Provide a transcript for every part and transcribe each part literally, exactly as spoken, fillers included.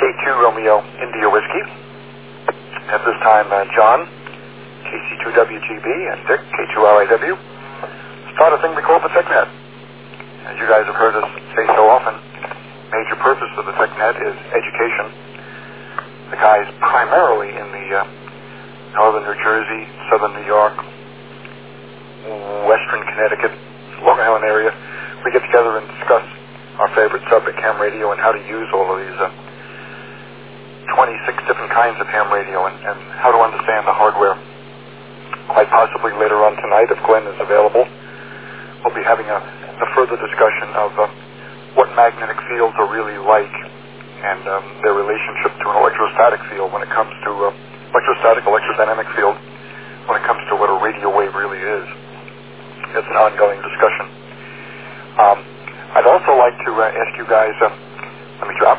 two Romeo India Whiskey. At this time, uh, John, K C two W G B, and Dick, K two R I W, start a thing we call the TechNet. As you guys have heard us say so often, major purpose of the TechNet is education. The guys primarily in the uh, northern New Jersey, southern New York, western Connecticut, Long Island area, we get together and discuss our favorite subject, ham radio, and how to use all of these uh, twenty-six different kinds of ham radio and, and how to understand the hardware. Quite possibly later on tonight, if Glenn is available, we'll be having a, a further discussion of uh, what magnetic fields are really like and um, their relationship to an electrostatic field when it comes to uh, electrostatic, electrodynamic field when it comes to what a radio wave really is. It's an ongoing discussion. Um, I'd also like to uh, ask you guys, uh, let me drop.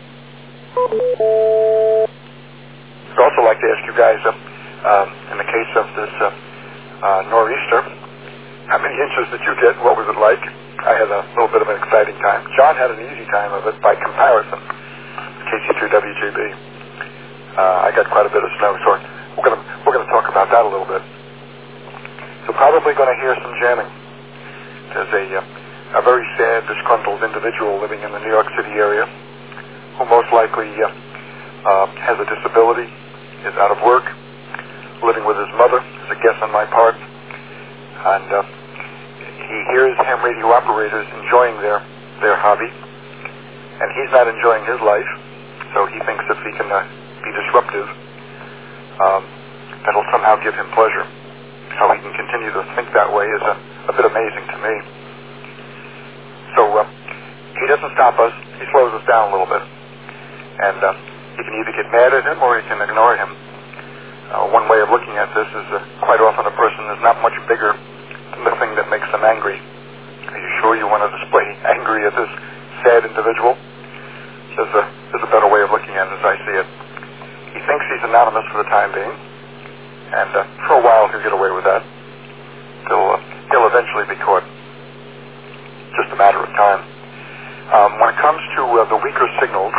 I'd also like to ask you guys, uh, um, in the case of this uh, uh, nor'easter, how many inches did you get? What was it like? I had a little bit of an exciting time. John had an easy time of it by comparison. K C two W G B. Uh, I got quite a bit of snow, so we're gonna we're gonna talk about that a little bit. So probably going to hear some jamming. There's a uh, a very sad, disgruntled individual living in the New York City area who most likely uh, uh, has a disability, is out of work, living with his mother, is a guess on my part, and uh, he hears ham radio operators enjoying their, their hobby, and he's not enjoying his life, so he thinks if he can uh, be disruptive, um, that'll somehow give him pleasure. How he can continue to think that way is a, a bit amazing to me. So uh, he doesn't stop us, he slows us down a little bit. And uh, you can either get mad at him or you can ignore him. Uh, one way of looking at this is uh, quite often a person is not much bigger than the thing that makes them angry. Are you sure you want to display angry at this sad individual? There's a, there's a better way of looking at it as I see it. He thinks he's anonymous for the time being, and uh, for a while he'll get away with that. He'll, uh, he'll eventually be caught. Just a matter of time. Um, when it comes to uh, the weaker signals,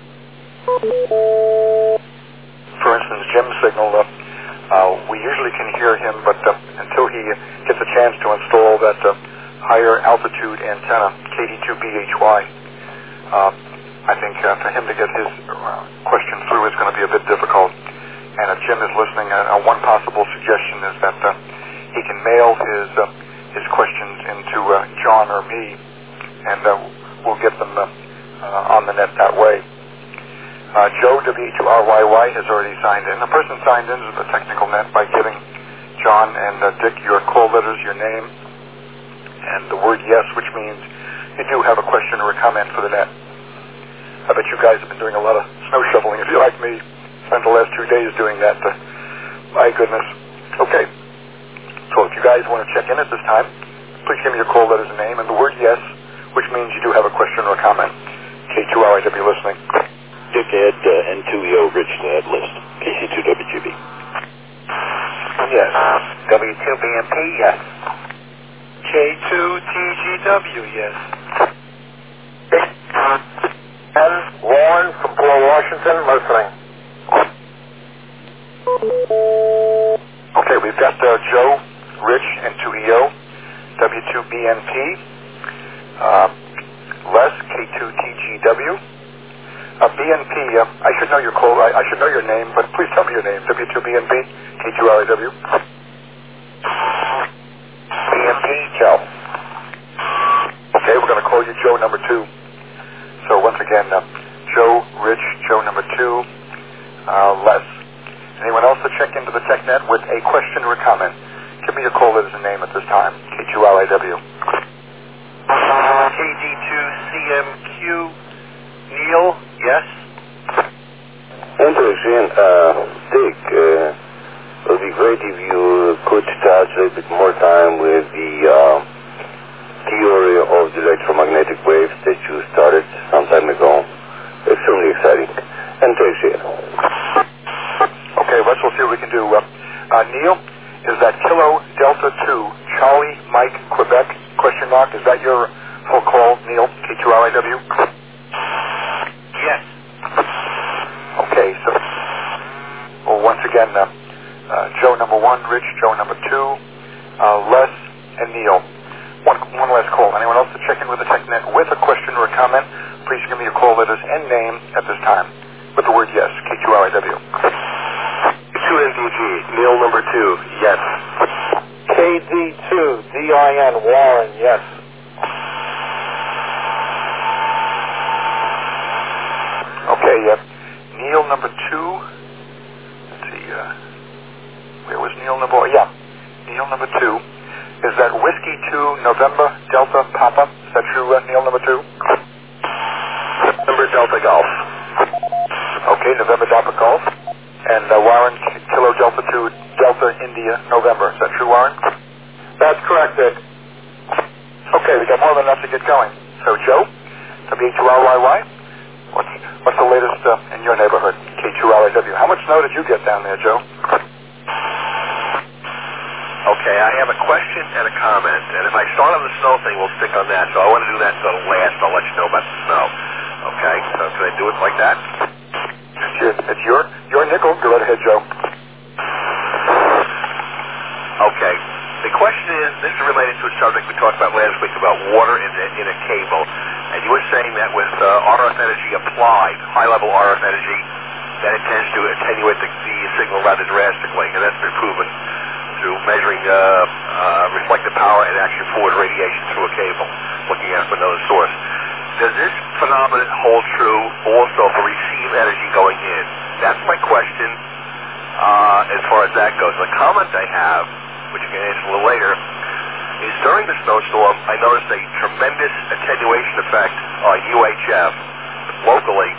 for instance, Jim's signal, uh, uh, we usually can hear him, but uh, until he gets a chance to install that uh, higher altitude antenna, K D two B H Y, uh, I think uh, for him to get his uh, question through is going to be a bit difficult. And if Jim is listening, uh, uh, one possible suggestion is that uh, he can mail his uh, his questions into uh, John or me, and uh, we'll get them uh, uh, on the net that way. Uh, Joe, W two R Y Y, has already signed in. A person signed into the technical net by giving John and uh, Dick your call letters, your name, and the word yes, which means you do have a question or a comment for the net. I bet you guys have been doing a lot of snow shoveling. If you're like me, spent the last two days doing that. Uh, my goodness. Okay. So if you guys want to check in at this time, please give me your call letters and name and the word yes, which means you do have a question or a comment. K two R I W listening. Dick Ed, uh, N two E O, Rich Ed list. K C two W G B. Yes. W two B M P, yes. K two T G W, yes. And Lauren from Port Washington, listening. Okay, we've got uh, Joe, Rich, N two E O, W two B N P, uh, Les, K two T G W. Uh, B N P, uh, I should know your call, I, I should know your name, but please tell me your name. W two B N P, K two R I W. B N P, Joe. Okay, we're going to call you Joe number two. So once again, uh, Joe, Rich, Joe number two, uh, Les. Anyone else to check into the TechNet with a question or a comment? Give me your call letters and name at this time. K two R I W. K D two C M Q, Neil, yes. Interesting. Uh, Dick, uh, it would be great if you could touch a little bit more time with the uh, theory of the electromagnetic waves that you started some time ago. Extremely exciting. And thanks, Ian. Okay, let's we'll see what we can do. Uh, uh, Neil, is that Kilo Delta two, Charlie, Mike, Quebec, question mark? Is that your full call, Neil, K two R I W? Yes. again, uh, uh, Joe number one, Rich, Joe number two, uh, Les, and Neil. One, one last call. Anyone else to check in with the TechNet with a question or a comment, please give me a call letters and name at this time with the word yes, K two R I W. two N D G, Neil number two, yes. K D two, D I N, Warren, yes. Okay, uh, Neil number two, let's see, uh, where was Neil number one? Yeah, Neil number two. Is that Whiskey two, November, Delta, Papa? Is that true, uh, Neil number two? November, Delta, Golf. Okay, November, Delta, Golf. And uh, Warren, Kilo, Delta two, Delta, India, November. Is that true, Warren? That's correct, Dick. Okay, we got more than enough to get going. So, Joe, W two R Y Y, what's, what's the latest uh, in your neighborhood? K two R I W. How much snow did you get down there, Joe? Okay, I have a question and a comment, and if I start on the snow thing, we'll stick on that. So I want to do that until last. I'll let you know about the snow. Okay, so can I do it like that? It's your, it's your, your nickel. Go right ahead, Joe. Okay. The question is, this is related to a subject we talked about last week about water in, the, in a cable. And you were saying that with uh, R F energy applied, high-level R F energy, that it tends to attenuate the, the signal rather drastically. And that's been proven through measuring uh, uh, reflected power and actually forward radiation through a cable, looking at it from another source. Does this phenomenon hold true also for received energy going in? That's my question uh, as far as that goes. The comment I have, which you can answer a little later, is during the snowstorm, I noticed a tremendous attenuation effect on U H F locally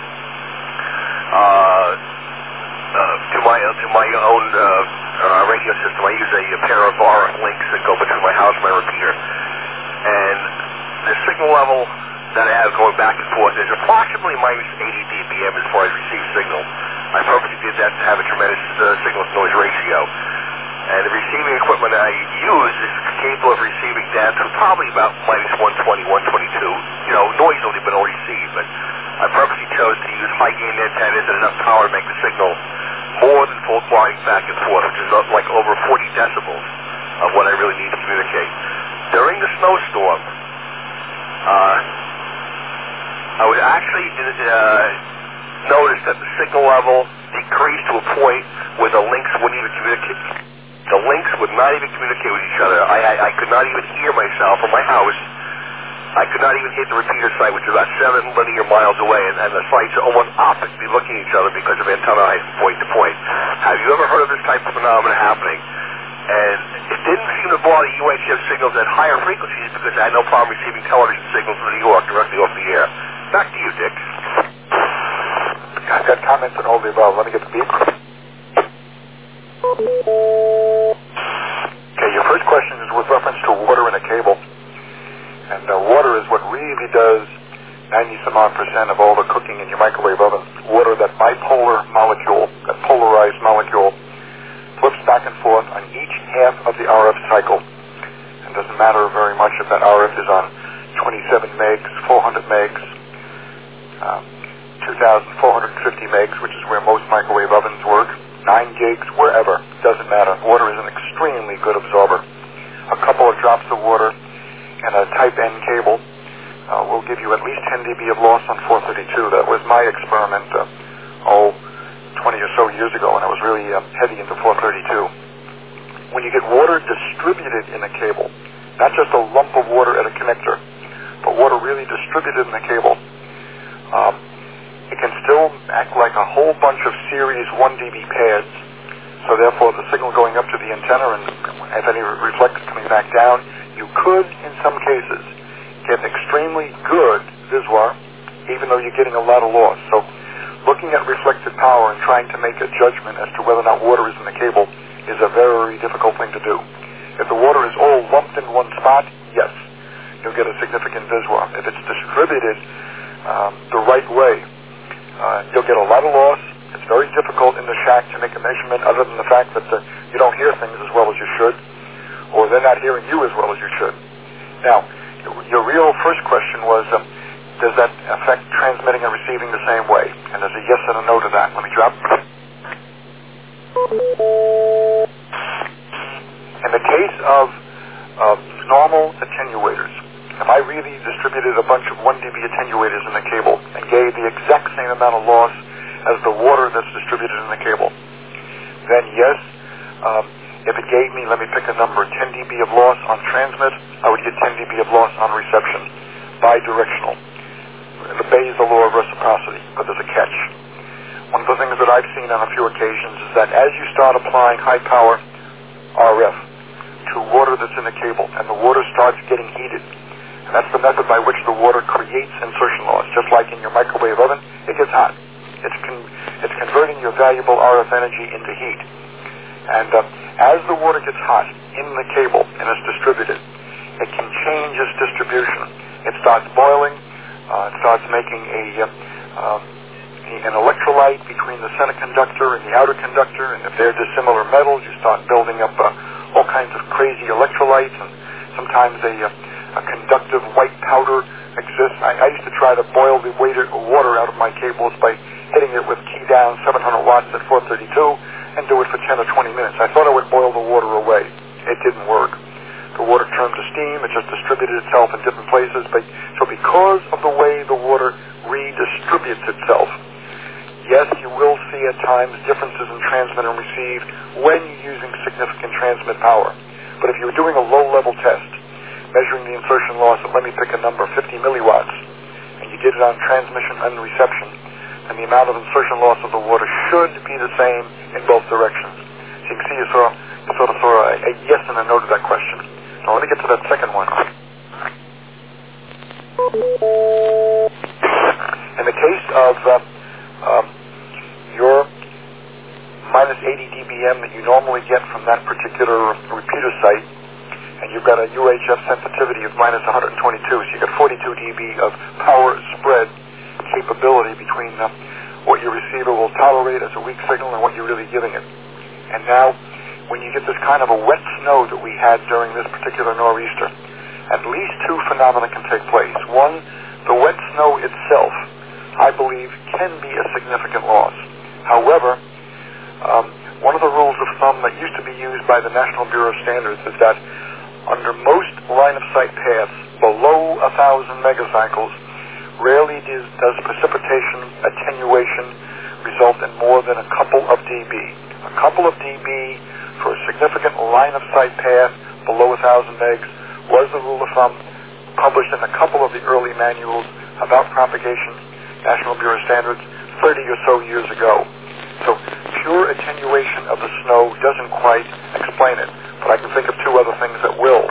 uh, uh, to my to my own uh, uh, radio system. I use a, a pair of R F links that go between my house and my repeater. And the signal level that I have going back and forth is approximately minus eighty D B M as far as received signal. I purposely did that to have a tremendous uh, signal-to-noise ratio. And the receiving equipment I use is capable of receiving down to probably about minus one twenty, one twenty-two. You know, noise only been all received, but I purposely chose to use high-gain antennas and enough power to make the signal more than full flying back and forth, which is like over forty decibels of what I really need to communicate. During the snowstorm, uh, I would actually uh, notice that the signal level decreased to a point where the links wouldn't even communicate. The links would not even communicate with each other. I, I, I could not even hear myself from my house. I could not even hit the repeater site, which is about seven linear miles away, and, and the sites are almost oppositely looking at each other because of antenna height from point to point. Have you ever heard of this type of phenomenon happening? And it didn't seem to bother U H F signals at higher frequencies because I had no problem receiving television signals from New York directly off the air. Back to you, Dick. I've got comments on all the above. Let me get the beep. Okay, your first question is with reference to water in a cable. And uh, water is what really does ninety some odd percent of all the cooking in your microwave oven. Water, that bipolar molecule, that polarized molecule, flips back and forth on each half of the R F cycle. It doesn't matter very much if that R F is on twenty-seven megs, four hundred megs, uh, two thousand four hundred fifty megs, which is where most microwave ovens work, nine gigs, wherever, doesn't matter. Water is an extremely good absorber. A couple of drops of water and a type N cable uh, will give you at least ten D B of loss on four thirty-two. That was my experiment, uh, oh, twenty or so years ago, and I was really uh, heavy into four thirty-two. When you get water distributed in a cable, not just a lump of water at a connector, but water really distributed in the cable, um, it can still act like a whole bunch of series one D B pads. So therefore, the signal going up to the antenna and if any reflects coming back down, you could, in some cases, get an extremely good visual, even though you're getting a lot of loss. So looking at reflected power and trying to make a judgment as to whether or not water is in the cable is a very difficult thing to do. If the water is all lumped in one spot, yes, you'll get a significant visual. If it's distributed um, the right way, uh, you'll get a lot of loss. It's very difficult in the shack to make a measurement other than the fact that uh, you don't hear things as well as you should, or they're not hearing you as well as you should. Now, your real first question was, um, does that affect transmitting and receiving the same way? And there's a yes and a no to that. Let me drop. In the case of uh, normal attenuators, if I really distributed a bunch of one D B attenuators in the cable and gave the exact same amount of loss as the water that's distributed in the cable, then yes, um, if it gave me, let me pick a number, ten D B of loss on transmit, I would get ten D B of loss on reception, bidirectional. It obeys the law of reciprocity, but there's a catch. One of the things that I've seen on a few occasions is that as you start applying high power R F to water that's in the cable, and the water starts getting heated, and that's the method by which the water creates insertion loss. Just like in your microwave oven, it gets hot. It's, con- it's converting your valuable R F energy into heat. And uh, as the water gets hot in the cable and is distributed, it can change its distribution. It starts boiling. Uh, it starts making a uh, um, an electrolyte between the center conductor and the outer conductor, and if they're dissimilar metals, you start building up uh, all kinds of crazy electrolytes, and sometimes a, uh, a conductive white powder exists. I, I used to try to boil the water out of my cables by hitting it with key down seven hundred watts at four thirty-two and do it for ten or twenty minutes. I thought I would boil the water away. It didn't work. The water turned to steam. It just distributed itself in different places. But, so because of the way the water redistributes itself, yes, you will see at times differences in transmit and receive when you're using significant transmit power. But if you were doing a low-level test, measuring the insertion loss at, let me pick a number, fifty milliwatts, and you did it on transmission and reception, and the amount of insertion loss of the water should be the same in both directions. So you can see you, saw, you sort of saw a, a yes and a no to that question. Now let me get to that second one. In the case of uh, um, your minus eighty D B M that you normally get from that particular repeater site, and you've got a U H F sensitivity of minus one hundred twenty-two, so you get forty-two D B of power spread capability between uh, what your receiver will tolerate as a weak signal and what you're really giving it. And now, when you get this kind of a wet snow that we had during this particular nor'easter, at least two phenomena can take place. One, the wet snow itself, I believe, can be a significant loss. However, um, one of the rules of thumb that used to be used by the National Bureau of Standards is that under most line-of-sight paths below one thousand megacycles, rarely does, does precipitation attenuation result in more than a couple of dB. A couple of dB for a significant line-of-sight path below one thousand megs was the rule of thumb published in a couple of the early manuals about propagation, National Bureau of Standards, thirty or so years ago. So pure attenuation of the snow doesn't quite explain it, but I can think of two other things that will.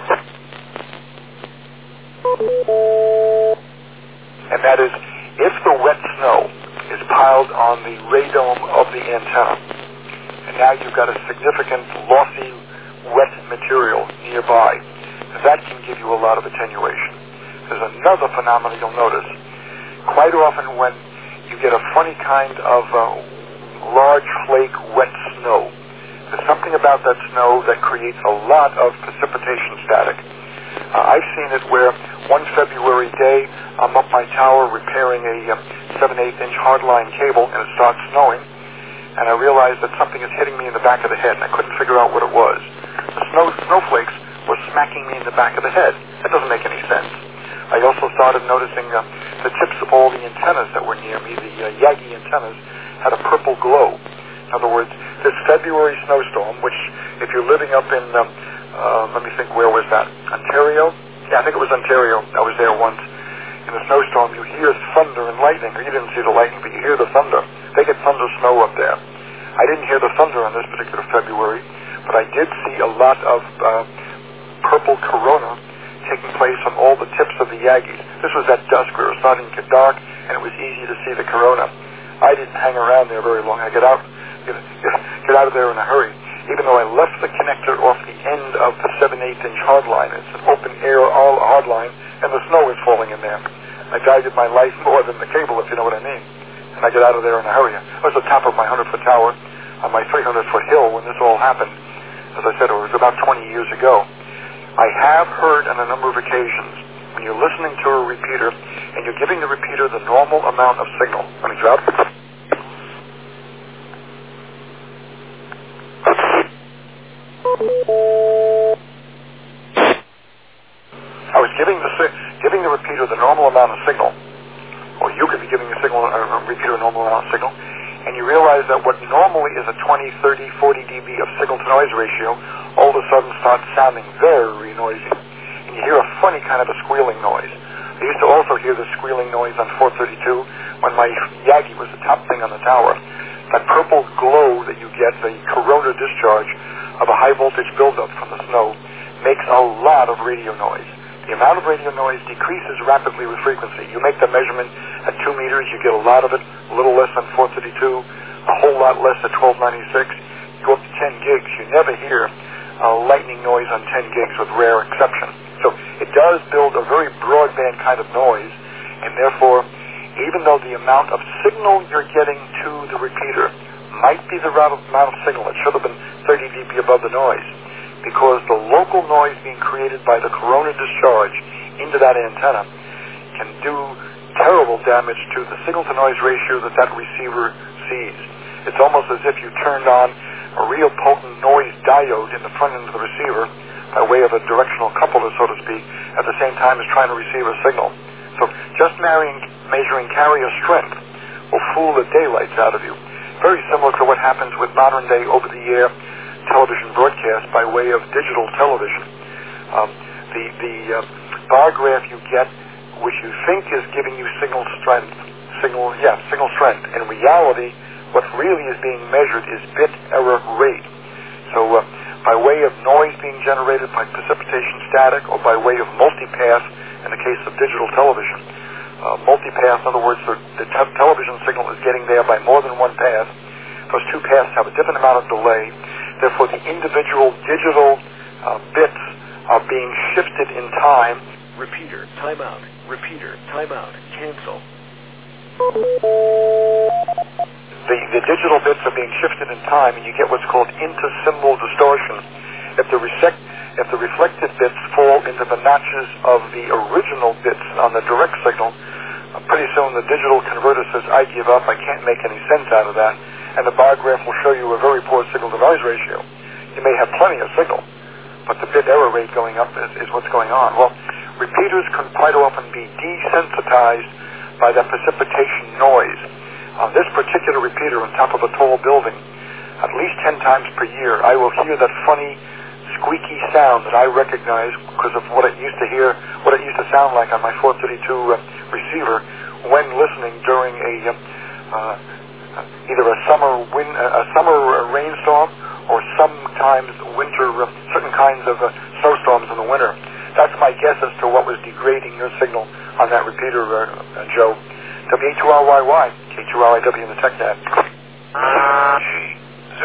And that is, if the wet snow is piled on the radome of the antenna, and now you've got a significant lossy wet material nearby, that can give you a lot of attenuation. There's another phenomenon you'll notice. Quite often when you get a funny kind of uh, large flake wet snow, there's something about that snow that creates a lot of precipitation static. Uh, I've seen it where one February day I'm up my tower repairing a uh, seven eighths inch hardline cable, and it starts snowing, and I realized that something is hitting me in the back of the head, and I couldn't figure out what it was. The snow snowflakes were smacking me in the back of the head. That doesn't make any sense. I also started noticing uh, the tips of all the antennas that were near me, the uh, Yagi antennas, had a purple glow. In other words, this February snowstorm, which if you're living up in, um, uh, let me think, where was that? Ontario? Yeah, I think it was Ontario. I was there once. In a snowstorm, you hear thunder and lightning, or you didn't see the lightning, but you hear the thunder. They get thunder snow up there. I didn't hear the thunder on this particular February, but I did see a lot of uh, purple corona taking place on all the tips of the Yagis. This was at dusk. We were starting to get dark, and it was easy to see the corona. I didn't hang around there very long. I get out, get, get out of there in a hurry. Even though I left the connector off the end of the seven eighths inch hardline, it's an open air all hardline, and the snow is falling in there. I guided my life more than the cable, if you know what I mean. And I get out of there in a hurry. I was at the top of my hundred foot tower on my three hundred foot hill when this all happened. As I said, it was about twenty years ago. I have heard on a number of occasions when you're listening to a repeater and you're giving the repeater the normal amount of signal. Let me drop. amount of signal, or you could be giving a signal, a repeater a normal amount of signal, and you realize that what normally is a twenty, thirty, forty decibels of signal-to-noise ratio all of a sudden starts sounding very noisy. And you hear a funny kind of a squealing noise. I used to also hear the squealing noise on four thirty-two when my Yagi was the top thing on the tower. That purple glow that you get, the corona discharge of a high-voltage buildup from the snow, makes a lot of radio noise. The amount of radio noise decreases rapidly with frequency. You make the measurement at two meters, you get a lot of it, a little less than four thirty-two, a whole lot less at twelve ninety-six. You go up to ten gigs, you never hear uh, lightning noise on ten gigs with rare exception. So it does build a very broadband kind of noise, and therefore, even though the amount of signal you're getting to the repeater might be the amount of signal, it should have been thirty decibels above the noise, because the local noise being created by the corona discharge into that antenna can do terrible damage to the signal-to-noise ratio that that receiver sees. It's almost as if you turned on a real potent noise diode in the front end of the receiver by way of a directional coupler, so to speak, at the same time as trying to receive a signal. So just marrying, measuring carrier strength will fool the daylights out of you. Very similar to what happens with modern-day over-the-air television broadcast by way of digital television. Um, the the uh, bar graph you get, which you think is giving you signal strength, signal yeah, signal strength. In reality, what really is being measured is bit error rate. So uh, by way of noise being generated by precipitation static, or by way of multipath in the case of digital television. Uh, multipath, in other words, the, the te- television signal is getting there by more than one path. Those two paths have a different amount of delay. Therefore, the individual digital uh, bits are being shifted in time. Repeater, timeout. Repeater, timeout. Cancel. The, the digital bits are being shifted in time, and you get what's called intersymbol distortion. If the, resect, if the reflected bits fall into the notches of the original bits on the direct signal, uh, pretty soon the digital converter says, I give up, I can't make any sense out of that. And the bar graph will show you a very poor signal-to-noise ratio. You may have plenty of signal, but the bit error rate going up is, is what's going on. Well, repeaters can quite often be desensitized by that precipitation noise. On this particular repeater on top of a tall building, at least ten times per year, I will hear that funny, squeaky sound that I recognize because of what it used to hear, what it used to sound like on my four thirty-two uh, receiver when listening during a uh, uh, either a summer wind, a summer rainstorm, or sometimes winter, uh, certain kinds of uh, snowstorms in the winter. That's my guess as to what was degrading your signal on that repeater, uh, uh, Joe. W A two R Y Y, K two R I W in the TechNet. G Z.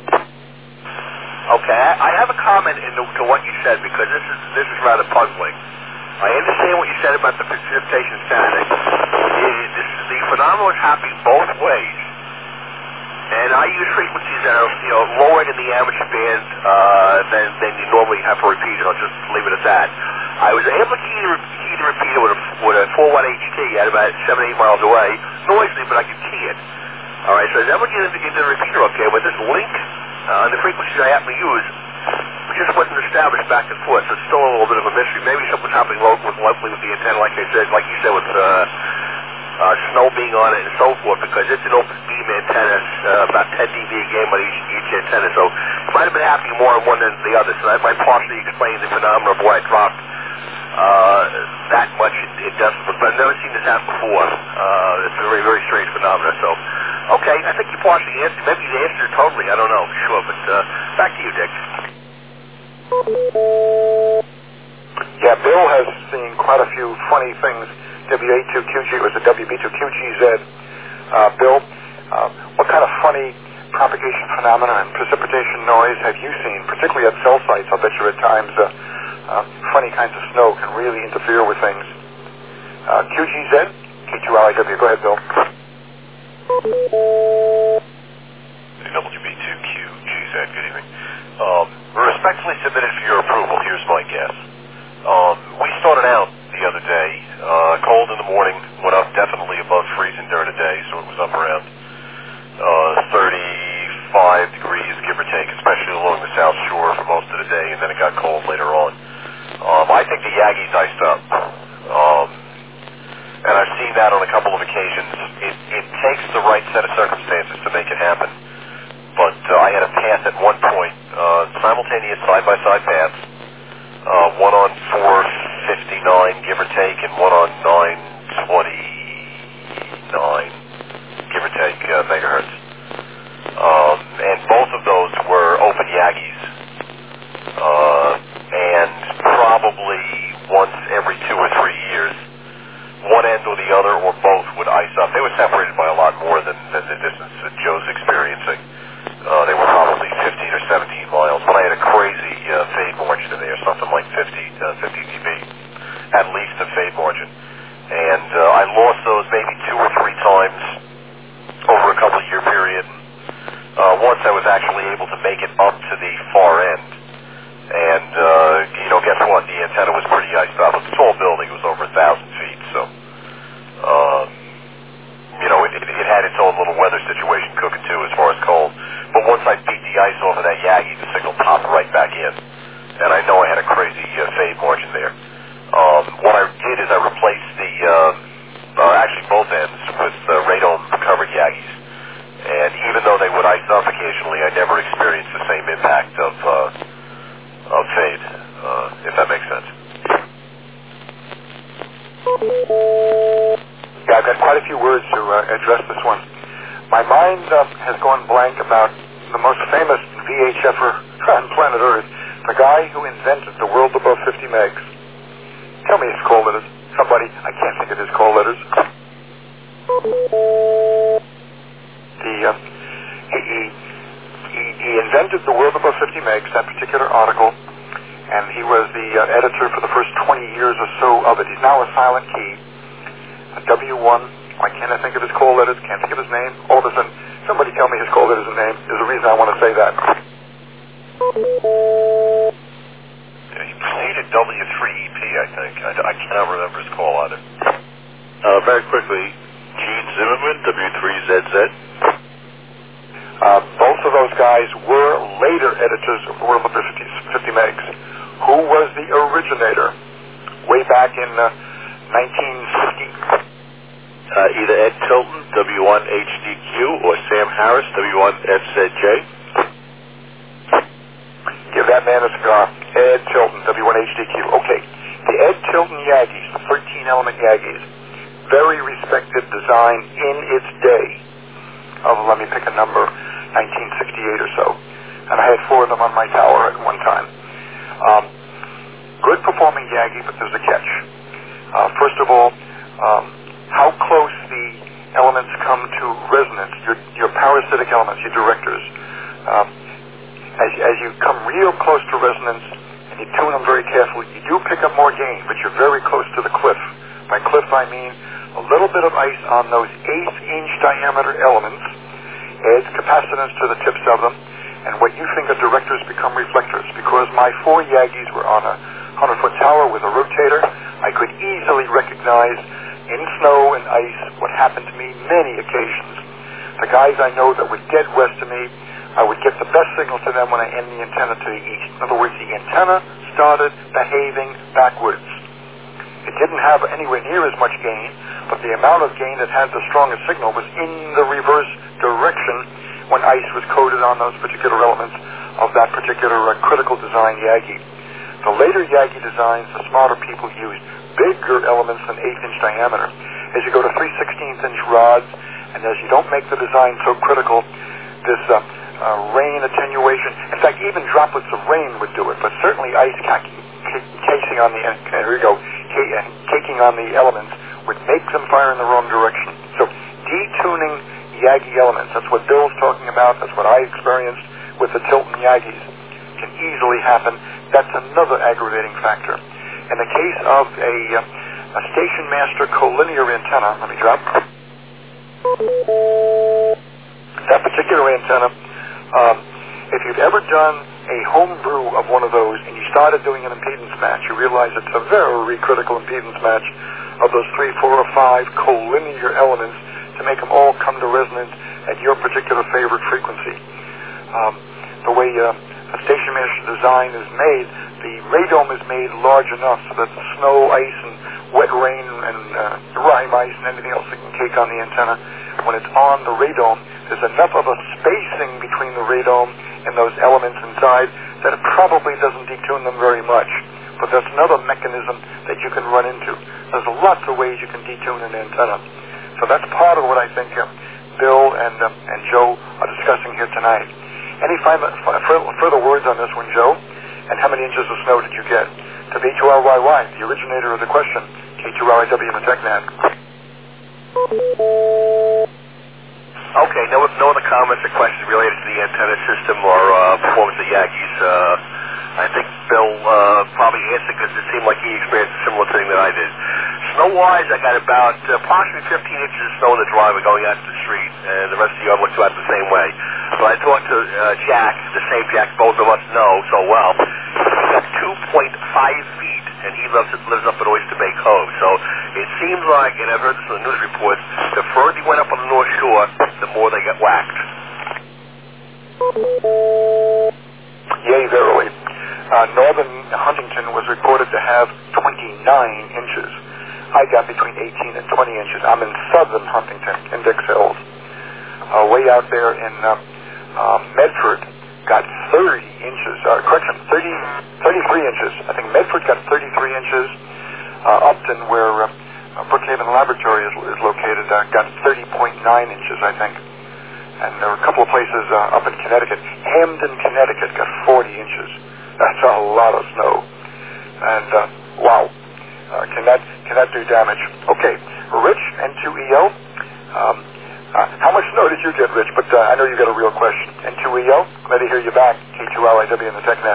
Okay, I, I have a comment into to what you said, because this is this is rather puzzling. I understand what you said about the precipitation static. It, this, the phenomenon is happening both ways. And I use frequencies that are, you know, lower in the amateur band uh, than, than you normally have for repeater. I'll just leave it at that. I was able to key the, key the repeater with a, with a four watt H T at about seven, eight miles away. Noisily, but I could key it. All right, so I was able to get into the repeater okay, but this link uh, the frequencies I happen to use just wasn't established back and forth, so it's still a little bit of a mystery. Maybe something's happening locally with the antenna, like I said, like you said, with uh, uh, snow being on it and so forth, because it's an open beam antenna, uh, about ten decibels a game on each, each antenna, so it might have been happening more on one than the other, so that might partially explain the phenomenon of why I dropped uh, that much in, in decibels, but I've never seen this happen before. Uh, it's a very, very strange phenomenon, so, okay, I think you partially answered, maybe you answered it totally, I don't know, for sure, but uh, back to you, Dick. Yeah, Bill has seen quite a few funny things. W A two Q G, it was a W B two Q G Z. Uh, Bill, uh, what kind of funny propagation phenomena and precipitation noise have you seen, particularly at cell sites? I'll bet you at times uh, uh, funny kinds of snow can really interfere with things. Uh, Q G Z, K two R I W, go ahead, Bill. W B two Q G Z, good evening. Um, respectfully submitted for your approval. Here's my guess. Um, we started out the other day, uh, cold in the morning, went up definitely above freezing during the day, so it was up around uh, thirty-five degrees, give or take, especially along the South Shore for most of the day, and then it got cold later on. Um, I think the Yaggies iced up. Um, right set of circumstances to make it happen. But uh, I had a path at one point, uh, simultaneous side-by-side paths, uh, one on four fifty-nine, give or take, and one on nine twenty-nine, give or take, uh, megahertz. Um, and both of those were open Yagis. Uh, and probably once every two or three years, one end or the other or both would ice up. They were separated by a lot more than, than the distance that Joe's experiencing. Uh, they were probably fifteen or seventeen miles, but I had a crazy uh, fade margin in there, something like fifty, uh, fifty dB, at least a fade margin. And uh, I lost those maybe two or three times over a couple of year period. Uh, once I was actually able to make it up to the far end. And, uh, you know, guess what? The antenna was pretty iced up. It was a tall building. It was over a thousand feet, so, uh, you know, it, it, it had its own little weather situation cooking, too, as far as cold. But once I beat the ice off of that Yagi, the signal popped right back in. And I know I had a crazy uh, fade margin there. Um, what I did is I replaced the, uh, uh, actually both ends with uh, radome-covered Yagis. And even though they would ice up occasionally, I never experienced the same impact of, uh, of fade, uh, if that makes sense. Yeah, I've got quite a few words to uh, address this one. My mind uh, has gone blank about the most famous V H F-er on planet Earth, the guy who invented the world above fifty megs. Tell me his call letters. Somebody, I can't think of his call letters. The, uh, he, he, he, he invented the world above fifty megs, that particular article, and he was the uh, editor for the first twenty years or so of it. He's now a silent key, a W one. Why can't I think of his call letters? Can't think of his name. All of a sudden, somebody tell me his call letters and name. There's a reason I want to say that. Yeah, he preceded W three E P, I think. I, I cannot remember his call either. Uh, very quickly, Gene Zimmerman, W three Z Z. Uh, both of those guys were later editors of the world of fifty, fifty megs. Who was the originator way back in uh, nineteen fifty? Uh, either Ed Tilton, W one H D Q, or Sam Harris, W one F Z J. Give that man a cigar. Ed Tilton, W one H D Q. Okay. The Ed Tilton Yagis, the thirteen element Yagis, very respected design in its day of, let me pick a number, nineteen sixty-eight or so. And I had four of them on my tower at one time. Um, good performing Yagi, but there's a catch. Uh, first of all, um, how close the elements come to resonance, your, your parasitic elements, your directors. Um, as, as you come real close to resonance and you tune them very carefully, you do pick up more gain, but you're very close to the cliff. By cliff, I mean a little bit of ice on those eighth inch diameter elements adds capacitance to the tips of them, and what you think are directors become reflectors. Because my four Yagis were on a hundred foot tower with a rotator, I could easily recognize in snow and ice what happened to me many occasions. The guys I know that were dead west of me, I would get the best signal to them when I end the antenna to the east. In other words, the antenna started behaving backwards. It didn't have anywhere near as much gain, but the amount of gain that had the strongest signal was in the reverse direction when ice was coated on those particular elements of that particular uh, critical design Yagi. The later Yagi designs, the smarter people used bigger elements than eighth inch diameter. As you go to three sixteenths inch rods, and as you don't make the design so critical, this uh, uh, rain attenuation, in fact, even droplets of rain would do it, but certainly ice ca- ca- casing on the, uh, here we go, ca- uh, caking on the elements would make them fire in the wrong direction. So detuning Yagi elements, that's what Bill's talking about, that's what I experienced with the Tilton Yagis, can easily happen. That's another aggravating factor. In the case of a, uh, a Station Master collinear antenna, let me drop. That particular antenna, um, if you've ever done a home brew of one of those and you started doing an impedance match, you realize it's a very critical impedance match of those three, four, or five collinear elements to make them all come to resonance at your particular favorite frequency. Um, the way uh, a Station Master design is made, the radome is made large enough so that the snow, ice, and wet rain, and uh, rime ice, and anything else that can cake on the antenna when it's on the radome, there's enough of a spacing between the radome and those elements inside that it probably doesn't detune them very much. But that's another mechanism that you can run into. There's lots of ways you can detune an antenna. So that's part of what I think uh, Bill and uh, and Joe are discussing here tonight. Any final, further words on this one, Joe? And how many inches of snow did you get? To B two R Y Y, the originator of the question, K two R I W in the TechNet. Okay, no, no other comments or questions related to the antenna system or uh, performance of Yankees. Uh, I think Bill uh, probably answered because it seemed like he experienced a similar thing that I did. Snow-wise, I got about uh, approximately fifteen inches of snow in the driveway going out to the street, and the rest of the yard looks about the same way. But I talked to uh, Jack, the same Jack both of us know so well. He got two point five feet, and he lives, lives up at Oyster Bay Cove. So it seems like, and I've heard this in the news reports, the further you went up on the North Shore, the more they got whacked. Yay, verily. Uh, northern Huntington was reported to have twenty-nine inches. I got between eighteen and twenty inches. I'm in southern Huntington, Index Hills. Uh, way out there in uh, uh, Medford got thirty inches. Uh, correction, thirty, thirty-three inches. I think Medford got thirty-three inches. Uh, Upton, where uh, Brookhaven Laboratory is, is located, uh, got thirty point nine inches, I think. And there were a couple of places uh, up in Connecticut. Hamden, Connecticut got forty inches. That's a lot of snow. And, uh, wow, uh, can that can that do damage? Okay, Rich, N two E O. Um, uh, how much snow did you get, Rich? But uh, I know you got a real question. N two E O, glad to hear you back. K two R I W in the TechNet.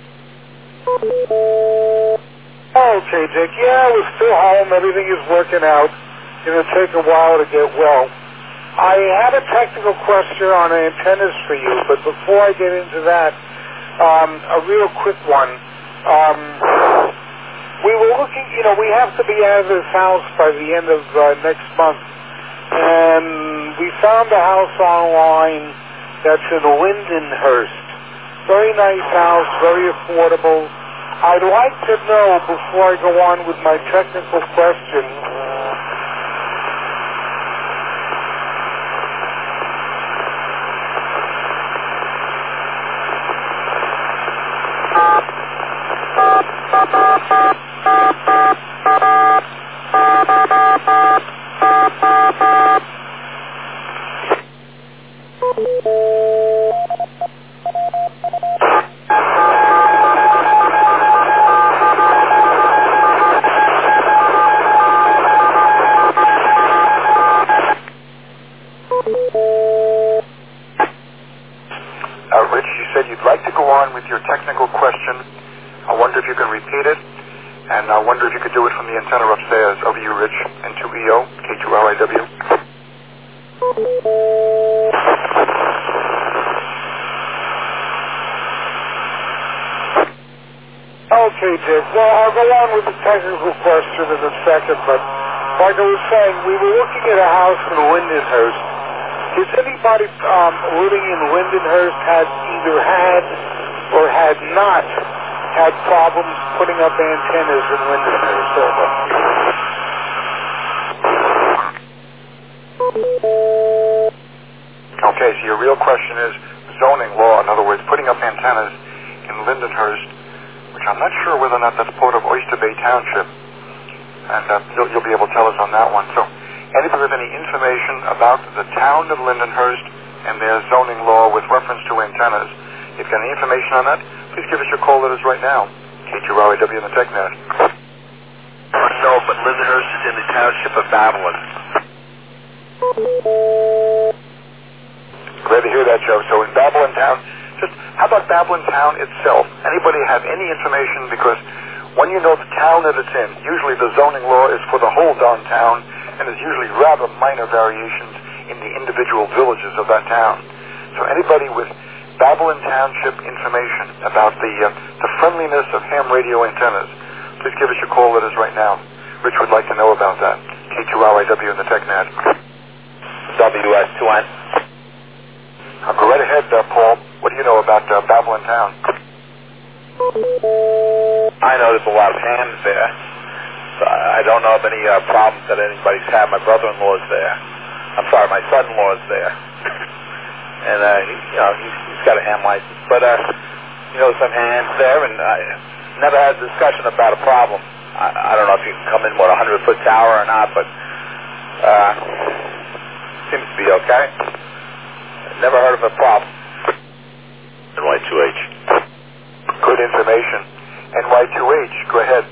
Okay, Dick. Yeah, we're still home. Everything is working out. It'll take a while to get well. I had a technical question on antennas for you, but before I get into that, um, a real quick one. Um, we were looking, you know, we have to be out of this house by the end of uh, next month, and we found a house online that's in Lindenhurst. Very nice house, very affordable. I'd like to know, before I go on with my technical question, with your technical question. I wonder if you can repeat it, and I wonder if you could do it from the antenna upstairs. Over you, Rich, N two E O, K two R I W. Okay, Dick. Well, I'll go on with the technical question in a second, but like I was saying, we were looking at a house in Lindenhurst. Has anybody um, living in Lindenhurst had either had or had not had problems putting up antennas in Lindenhurst? Over. Okay, so your real question is zoning law. In other words, putting up antennas in Lindenhurst, which I'm not sure whether or not that's part of Oyster Bay Township. And uh, you'll, you'll be able to tell us on that one. So anybody with any information about the town of Lindenhurst and their zoning law with reference to antennas, if you've got any information on that, please give us your call letters right now. K two R I W in the TechNet. No, but Lindenhurst is in the township of Babylon. Glad to hear that, Joe. So in Babylon Town, just how about Babylon Town itself? Anybody have any information? Because when you know the town that it's in, usually the zoning law is for the whole darn town, and there's usually rather minor variations in the individual villages of that town. So anybody with Babylon Township information about the uh, the friendliness of ham radio antennas, please give us your call letters right now. Rich would like to know about that. K two R I W in the TechNet. W S two N. Uh, go right ahead, uh, Paul. What do you know about uh, Babylon Town? I know there's a lot of hams there. So I don't know of any uh, problems that anybody's had. My brother-in-law is there. I'm sorry, my son-in-law's there. And, uh, he, you know, he's, he's got a ham license. But, uh, you know, some hands there, and I never had a discussion about a problem. I, I don't know if you can come in, what, a hundred-foot tower or not, but uh, seems to be okay. Never heard of a problem. N Y two H. Good information. N Y two H, go ahead.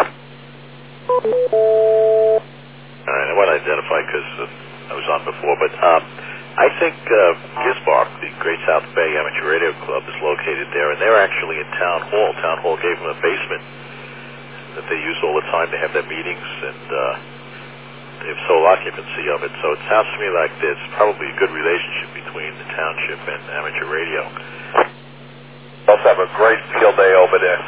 All right, I want to identify because uh, I was on before, but um, I think uh, Gisborne, the Great South Bay Amateur Radio Club, is located there, and they're actually in Town Hall. Town Hall gave them a basement that they use all the time to have their meetings, and uh, they have sole occupancy of it. So it sounds to me like there's probably a good relationship between the township and amateur radio. They also have a great field day over there.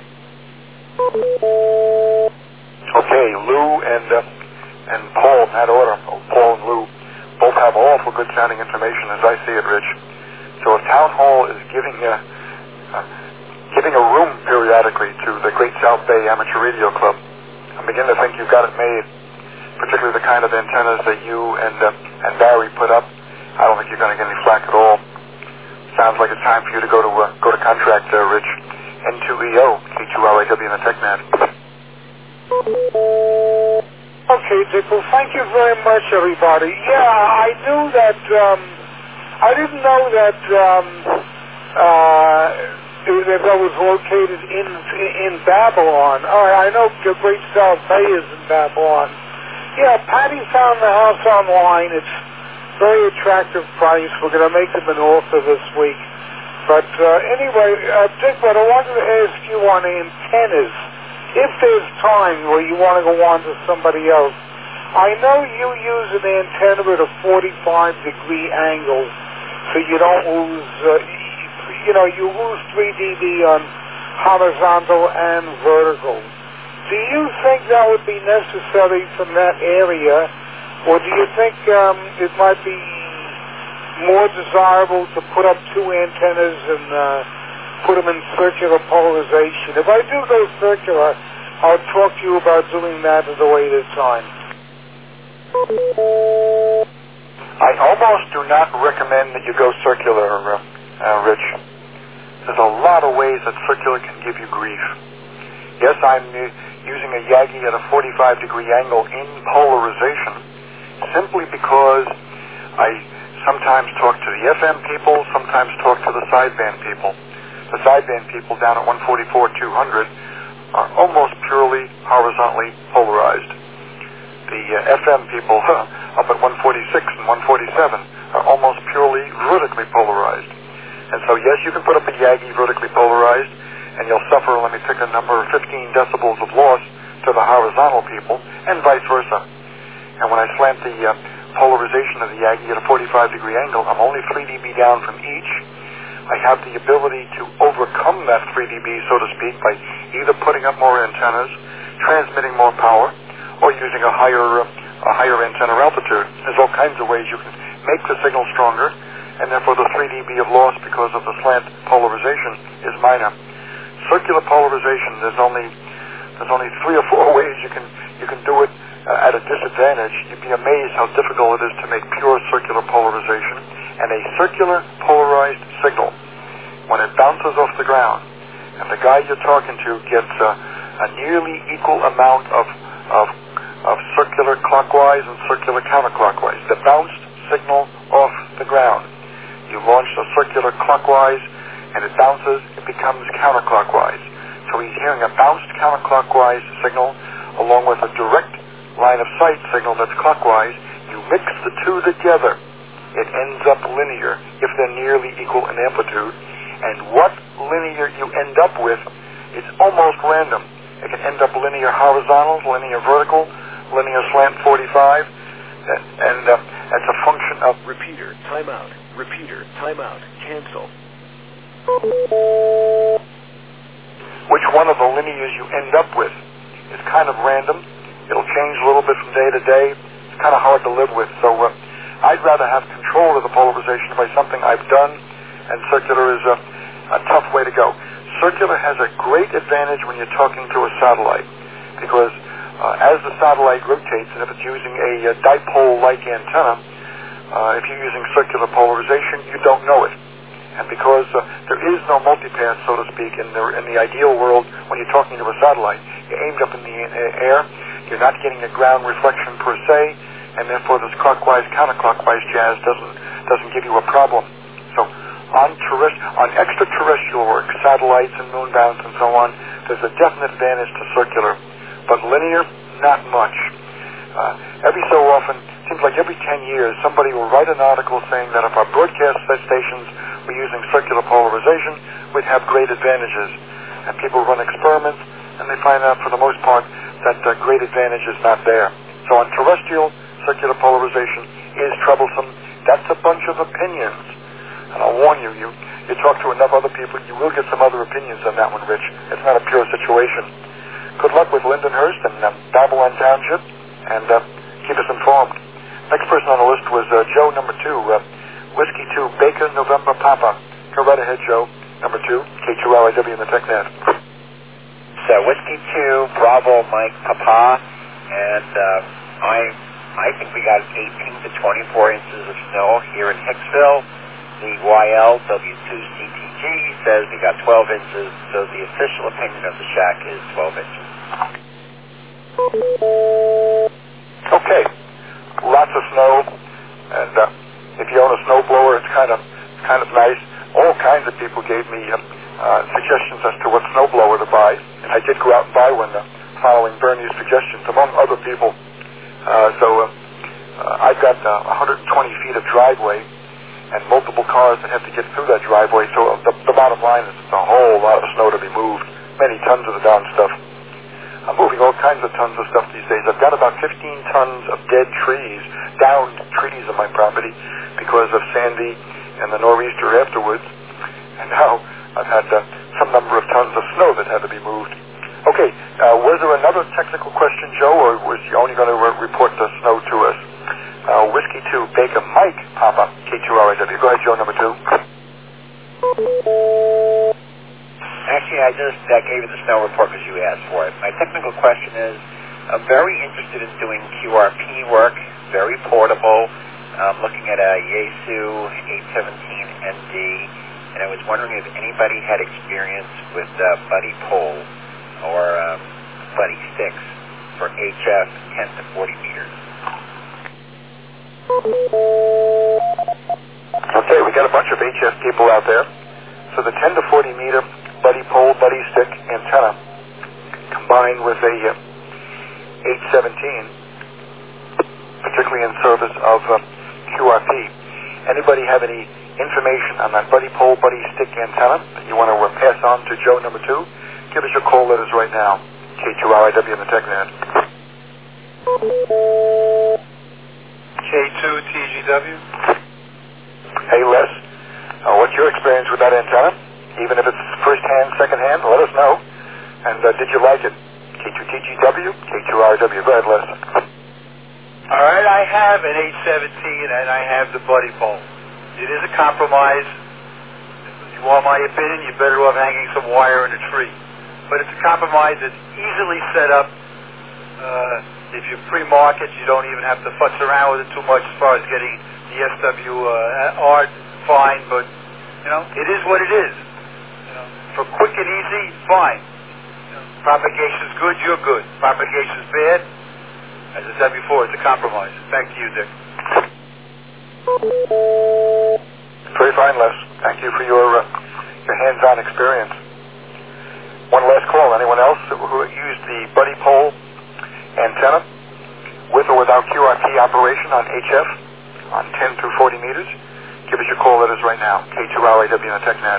Okay, Lou and uh, and Paul, in that order. Oh, Paul and Lou both have awful good sounding information as I see it, Rich. So if Town Hall is giving uh, uh, giving a room periodically to the Great South Bay Amateur Radio Club, I'm beginning to think you've got it made, particularly the kind of antennas that you and uh, and Barry put up. I don't think you're going to get any flack at all. Sounds like it's time for you to go to uh, go to contract there, Rich. N two E O, K two R A W in the TechNet. Okay, Dick. Well, thank you very much, everybody. Yeah, I knew that. Um, I didn't know that um, uh, that that was located in in Babylon. All right, I know the Great South Bay is in Babylon. Yeah, Patty found the house online. It's very attractive price. We're going to make them an offer this week. But uh, anyway, uh, Dick, what I wanted to ask you on antennas, if there's time where you want to go on to somebody else, I know you use an antenna at a forty-five degree angle, so you don't lose, uh, you know, you lose three D B on horizontal and vertical. Do you think that would be necessary from that area, or do you think um, it might be more desirable to put up two antennas and uh, put them in circular polarization? If I do go circular, I'll talk to you about doing that at a later time. I almost do not recommend that you go circular, uh, uh, Rich. There's a lot of ways that circular can give you grief. Yes, I'm uh, using a Yagi at a forty-five degree angle in polarization simply because I sometimes talk to the F M people, sometimes talk to the sideband people. The sideband people down at one forty-four two hundred are almost purely horizontally polarized. The uh, F M people huh, up at one forty-six and one forty-seven are almost purely vertically polarized. And so yes, you can put up a Yagi vertically polarized, and you'll suffer, let me pick a number, fifteen decibels of loss to the horizontal people, and vice versa. And when I slant the uh, polarization of the Yagi at a forty-five degree angle, I'm only three D B down from each. I have the ability to overcome that three D B, so to speak, by either putting up more antennas, transmitting more power, or using a higher uh, a higher antenna altitude. There's all kinds of ways you can make the signal stronger, and therefore the three D B of loss because of the slant polarization is minor. Circular polarization, there's only there's only three or four ways you can you can do it uh, at a disadvantage. You'd be amazed how difficult it is to make pure circular polarization. And a circular polarized signal, when it bounces off the ground, and the guy you're talking to gets uh, a nearly equal amount of, of of circular clockwise and circular counterclockwise. The bounced signal off the ground. You launch a circular clockwise, and it bounces, it becomes counterclockwise. So he's hearing a bounced counterclockwise signal along with a direct line of sight signal that's clockwise. You mix the two together. It ends up linear if they're nearly equal in amplitude. And what linear you end up with is almost random. It can end up linear horizontal, linear vertical, linear slant forty-five, and, and uh, that's a function of... Repeater, timeout. Repeater, timeout. Cancel. Which one of the linears you end up with is kind of random. It'll change a little bit from day to day. It's kind of hard to live with. So uh, I'd rather have control of the polarization by something I've done, and circular is a, a tough way to go. Circular has a great advantage when you're talking to a satellite, because uh, as the satellite rotates, and if it's using a, a dipole-like antenna, Uh, if you're using circular polarization, you don't know it. And because uh, there is no multipath, so to speak, in the, in the ideal world, when you're talking to a satellite, you're aimed up in the uh, air, you're not getting a ground reflection per se, and therefore this clockwise, counterclockwise jazz doesn't doesn't give you a problem. So on, terrest- on extraterrestrial work, satellites and moonbounds and so on, there's a definite advantage to circular. But linear, not much. Uh, every so often, seems like every ten years, somebody will write an article saying that if our broadcast stations were using circular polarization, we'd have great advantages. And people run experiments, and they find out for the most part that uh, great advantage is not there. So on terrestrial, circular polarization is troublesome. That's a bunch of opinions. And I'll warn you, you, you talk to enough other people, you will get some other opinions on that one, Rich. It's not a pure situation. Good luck with Lindenhurst and um, Babylon Township, and uh, keep us informed. Next person on the list was uh, Joe, number two, uh, Whiskey two, Baker, November, Papa. Go right ahead, Joe, number two, K two L I W in the TechNet. So Whiskey two, Bravo, Mike, Papa, and uh, I I think we got eighteen to twenty-four inches of snow here in Hicksville. The Y L W two C T G says we got twelve inches, so the official opinion of the shack is twelve inches. Okay. Lots of snow, and uh, if you own a snowblower, it's kind of kind of nice. All kinds of people gave me uh, uh, suggestions as to what snowblower to buy, and I did go out and buy one, uh, following Bernie's suggestions, among other people. Uh, so uh, uh, I've got uh, one hundred twenty feet of driveway, and multiple cars that have to get through that driveway. So the, the bottom line is it's a whole lot of snow to be moved, many tons of the darn stuff. I'm moving all kinds of tons of stuff these days. I've got about fifteen tons of dead trees, downed trees on my property because of Sandy and the nor'easter afterwards. And now I've had uh, some number of tons of snow that had to be moved. Okay, uh, was there another technical question, Joe, or was you only going to re- report the snow to us? Uh, Whiskey two, Baker, Mike, Papa, K two R I W. Go ahead, Joe, number two. Actually, I just uh, gave you the snow report because you asked for it. My technical question is, I'm very interested in doing Q R P work, very portable. I'm looking at a Yaesu eight seventeen N D, and I was wondering if anybody had experience with uh, buddy pole or um, buddy sticks for H F ten to forty meters. Okay, we got a bunch of H F people out there. So the ten to forty meter buddy pole, buddy stick antenna combined with a uh, eight seventeen, particularly in service of uh, Q R P. Anybody have any information on that buddy pole, buddy stick antenna that you want to uh, pass on to Joe number two? Give us your call letters right now. K two R I W in the TechNet. K two T G W. Hey, Les, uh, what's your experience with that antenna? Even if it's first hand, second hand, let us know. And uh, did you like it? K two T G W, K two R W. Go ahead, Les. All right, I have an eight seventeen and I have the buddy pole. It is a compromise. If you want my opinion, you're better off hanging some wire in a tree. But it's a compromise that's easily set up. Uh, if you're pre-market, you don't even have to futz around with it too much as far as getting the S W R fine, but, you know, it is what it is. You know, for quick and easy, fine. You know, propagation's good, you're good. Propagation's bad, as I said before, it's a compromise. Back to you, Dick. Very fine, Les. Thank you for your uh, your hands-on experience. One last call. Anyone else who used the buddy pole antenna with or without Q R P operation on H F on ten through forty meters? Give us your call letters right now. K two R I W in the TechNet.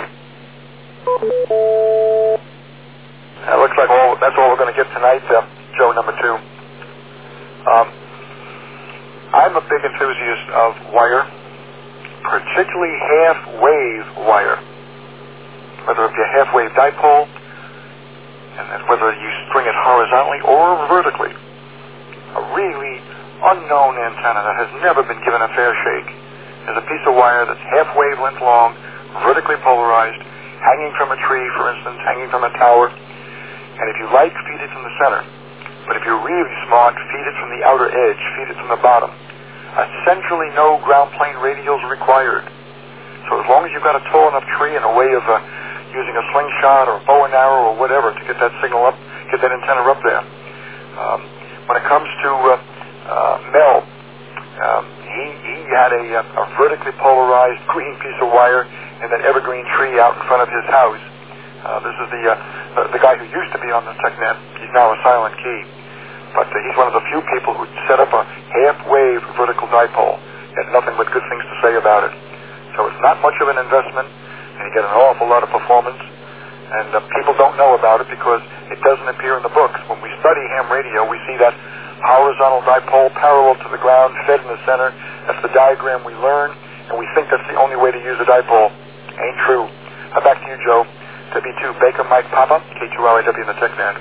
That looks like all. That's all we're going to get tonight, uh, Joe number two. Um, I'm a big enthusiast of wire, particularly half-wave wire. Whether it be a half-wave dipole, and then whether you string it horizontally or vertically. A really unknown antenna that has never been given a fair shake is a piece of wire that's half wavelength long, vertically polarized, hanging from a tree, for instance, hanging from a tower. And if you like, feed it from the center. But if you're really smart, feed it from the outer edge, feed it from the bottom. Essentially no ground plane radios required. So as long as you've got a tall enough tree and a way of uh, using a slingshot or a bow and arrow or whatever to get that signal up, get that antenna up there. Um, when it comes to uh, uh, Mel, um, he, he had a, a vertically polarized green piece of wire in that evergreen tree out in front of his house. Uh, this is the, uh, the the guy who used to be on the TechNet. He's now a silent key. But uh, he's one of the few people who set up a half-wave vertical dipole. He had nothing but good things to say about it. So it's not much of an investment, and you get an awful lot of performance. And uh, people don't know about it because it doesn't appear in the books. When we study ham radio, we see that horizontal dipole parallel to the ground, fed in the center. That's the diagram we learn, and we think that's the only way to use a dipole. Ain't true. Uh, back to you, Joe. W two Baker Mike Papa, K two L I W in the TechNet.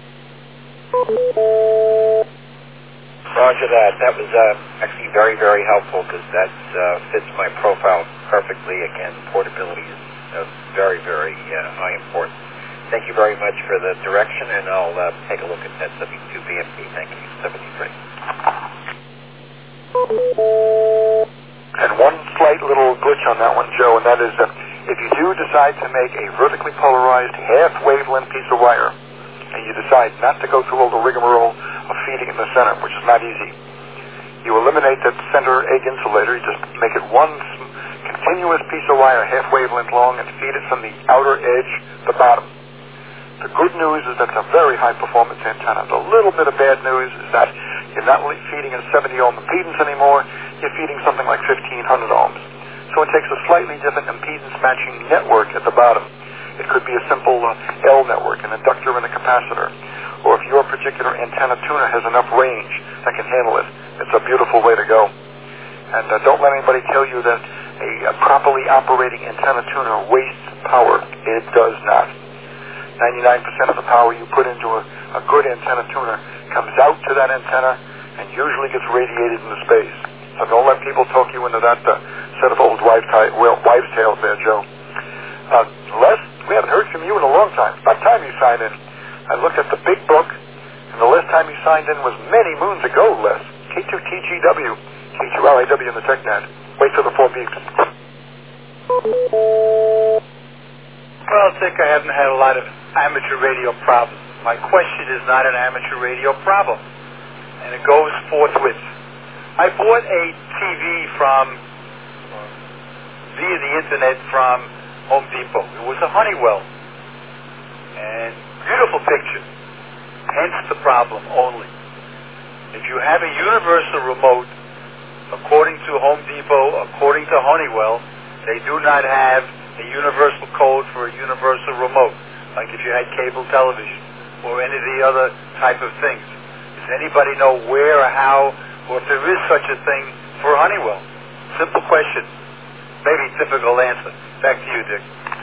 Roger that. That was uh, actually very, very helpful because that uh, fits my profile perfectly. Again, portability is uh, very, very uh, high importance. Thank you very much for the direction, and I'll uh, take a look at that W two B M P. Thank you. seventy-three. And one slight little glitch on that one, Joe, and that is uh, if you do decide to make a vertically polarized half-wavelength piece of wire, and you decide not to go through all the rigmarole of feeding in the center, which is not easy, you eliminate that center egg insulator. You just make it one continuous piece of wire, half wavelength long, and feed it from the outer edge, the bottom. The good news is that it's a very high-performance antenna. The little bit of bad news is that you're not really feeding a seventy ohm impedance anymore. You're feeding something like fifteen hundred ohms. So it takes a slightly different impedance matching network at the bottom. It could be a simple uh, L network, an inductor and a capacitor. Or if your particular antenna tuner has enough range that can handle it, it's a beautiful way to go. And uh, don't let anybody tell you that a, a properly operating antenna tuner wastes power. It does not. ninety-nine percent of the power you put into a, a good antenna tuner comes out to that antenna and usually gets radiated into space. So don't let people talk you into that uh, set of old wives' well, wives' tales there, Joe. Uh, Les, we haven't heard from you in a long time. It's about time you signed in. I looked at the big book, and the last time you signed in was many moons ago, Les. K two T G W, K two L A W in the TechNet. Wait till the four beeps. Well, Dick, I haven't had a lot of amateur radio problems. My question is not an amateur radio problem, and it goes forthwith. I bought a T V from, via the internet from Home Depot. It was a Honeywell, and beautiful picture, hence the problem only. If you have a universal remote, according to Home Depot, according to Honeywell, they do not have a universal code for a universal remote, like if you had cable television or any of the other type of things. Does anybody know where or how, or if there is such a thing for Honeywell? Simple question. Maybe typical answer. Back to you, Dick.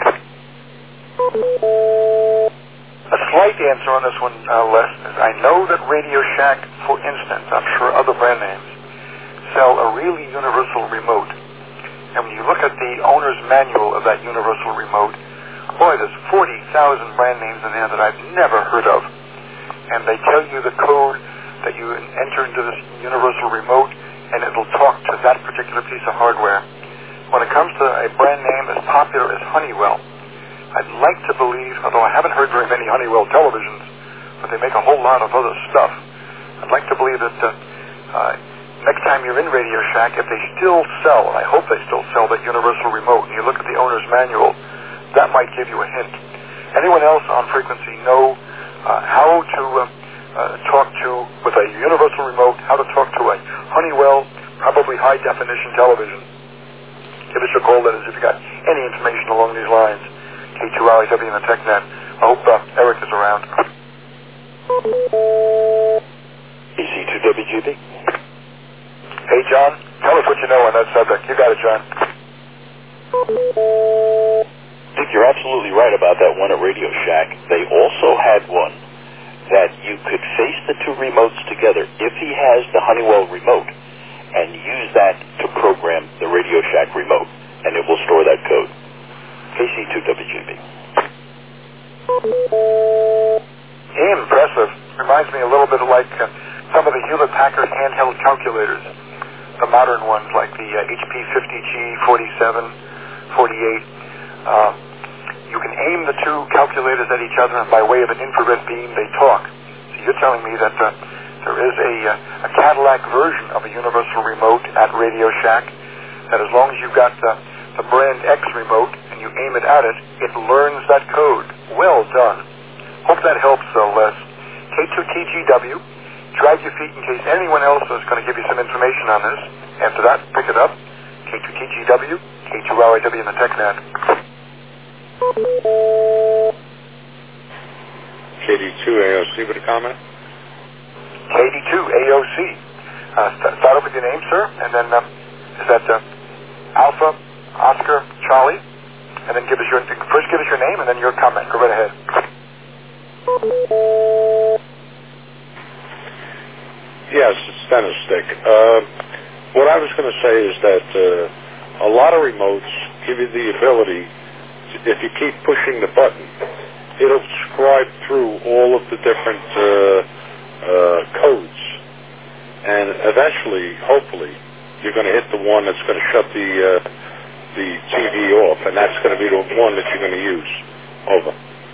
A slight answer on this one, uh, Les, is I know that Radio Shack, for instance, I'm sure other brand names, sell a really universal remote. And when you look at the owner's manual of that universal remote, boy, there's forty thousand brand names in there that I've never heard of. And they tell you the code that you enter into this universal remote, and it'll talk to that particular piece of hardware. When it comes to a brand name as popular as Honeywell, I'd like to believe, although I haven't heard very many Honeywell televisions, but they make a whole lot of other stuff, I'd like to believe that uh, uh, next time you're in Radio Shack, if they still sell, and I hope they still sell that universal remote, and you look at the owner's manual, that might give you a hint. Anyone else on frequency know uh, how to uh, uh, talk to, with a universal remote, how to talk to a Honeywell, probably high-definition television? Give us a call, that is, if you got any information along these lines. K two L A W in the TechNet. I hope uh, Eric is around. E C two W G B. Hey, John, tell us what you know on that subject. You got it, John. Dick, you're absolutely right about that one at Radio Shack. They also had one that you could face the two remotes together if he has the Honeywell remote and use that to program the Radio Shack remote, and it will store that code. K C two W G B. Impressive. Reminds me a little bit of like uh, some of the Hewlett-Packard handheld calculators. the modern ones like the uh, H P fifty G, forty-seven, forty-eight. Uh, you can aim the two calculators at each other, and by way of an infrared beam, they talk. So you're telling me that uh, there is a, uh, a Cadillac version of a universal remote at Radio Shack, that as long as you've got uh, the brand X remote and you aim it at it, it learns that code. Well done. Hope that helps, uh, Les. K two T G W. Drag your feet in case anyone else is going to give you some information on this. After that, pick it up. K two T G W, K two R I W in the TechNet. K D two A O C with a comment? K D two A O C. Uh, st- start off with your name, sir, and then uh, is that uh, Alpha, Oscar, Charlie, and then give us your, first give us your name and then your comment. Go right ahead. Yes, it's Dennis Dick. Uh, what I was going to say is that uh, a lot of remotes give you the ability, to, if you keep pushing the button, it'll scribe through all of the different uh, uh, codes. And eventually, hopefully, you're going to hit the one that's going to shut the uh, the T V off, and that's going to be the one that you're going to use. Over.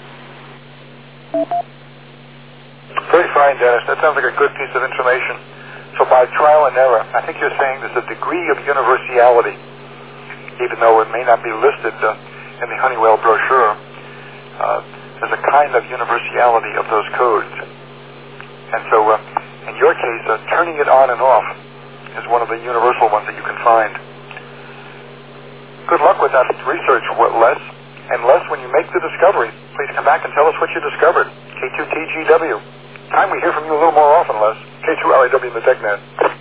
Very fine, Dennis. That sounds like a good piece of information. So by trial and error, I think you're saying there's a degree of universality, even though it may not be listed uh, in the Honeywell brochure. Uh, there's a kind of universality of those codes. And so, uh, in your case, uh, turning it on and off is one of the universal ones that you can find. Good luck with that research, Les. And Les, when you make the discovery, please come back and tell us what you discovered. K two T G W. Time we hear from you a little more often, Les. K two R I W in the TechNet.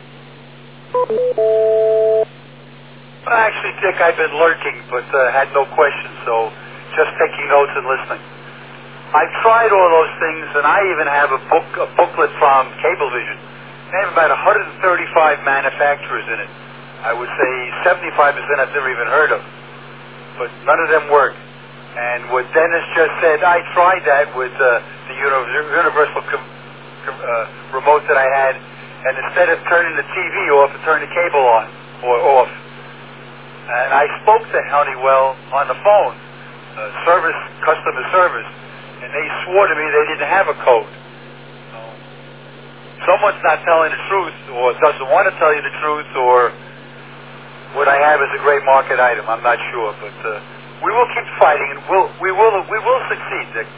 Well, actually, Dick, I've been lurking, but uh, had no questions, so just taking notes and listening. I've tried all those things, and I even have a book, a booklet from Cablevision. They have about one hundred thirty-five manufacturers in it. I would say seventy-five percent I've never even heard of, but none of them work. And what Dennis just said, I tried that with uh, the universal com- com- uh, remote that I had, and instead of turning the T V off, I turned the cable on or off. And I spoke to Honeywell on the phone, uh, service, customer service, and they swore to me they didn't have a code. So someone's not telling the truth, or doesn't want to tell you the truth, or what I have is a great market item. I'm not sure, but uh, we will keep fighting, and we'll, we will we will succeed, Dick.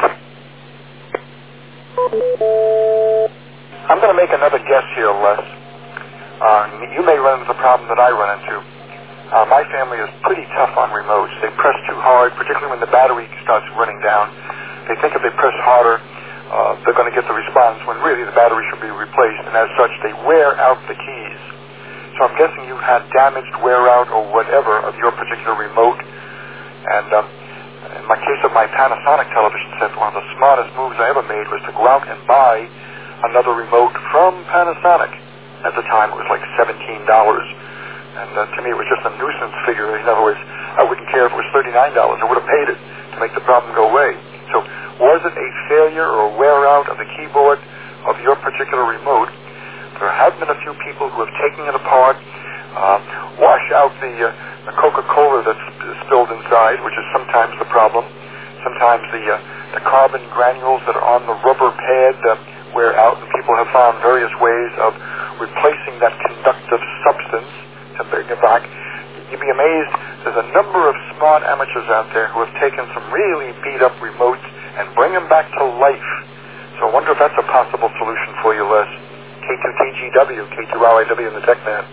I'm going to make another guess here, Les. Uh, you may run into the problem that I run into. Uh, my family is pretty tough on remotes. They press too hard, particularly when the battery starts running down. They think if they press harder, uh, they're going to get the response, when really the battery should be replaced, and as such, they wear out the keys. So I'm guessing you've had damaged wear out or whatever of your particular remote. And um, in my case of my Panasonic television set, one of the smartest moves I ever made was to go out and buy another remote from Panasonic. At the time, it was like seventeen dollars. And uh, to me, it was just a nuisance figure. In other words, I wouldn't care if it was thirty-nine dollars. I would have paid it to make the problem go away. So was it a failure or wear out of the keyboard of your particular remote? There have been a few people who have taken it apart, uh, wash out the, uh, the Coca-Cola that's spilled inside, which is sometimes the problem. Sometimes the, uh, the carbon granules that are on the rubber pad uh, wear out, and people have found various ways of replacing that conductive substance to bring it back. You'd be amazed. There's a number of smart amateurs out there who have taken some really beat-up remotes and bring them back to life. So I wonder if that's a possible solution for you, Les. K two T G W, K two R I W in the TechNet.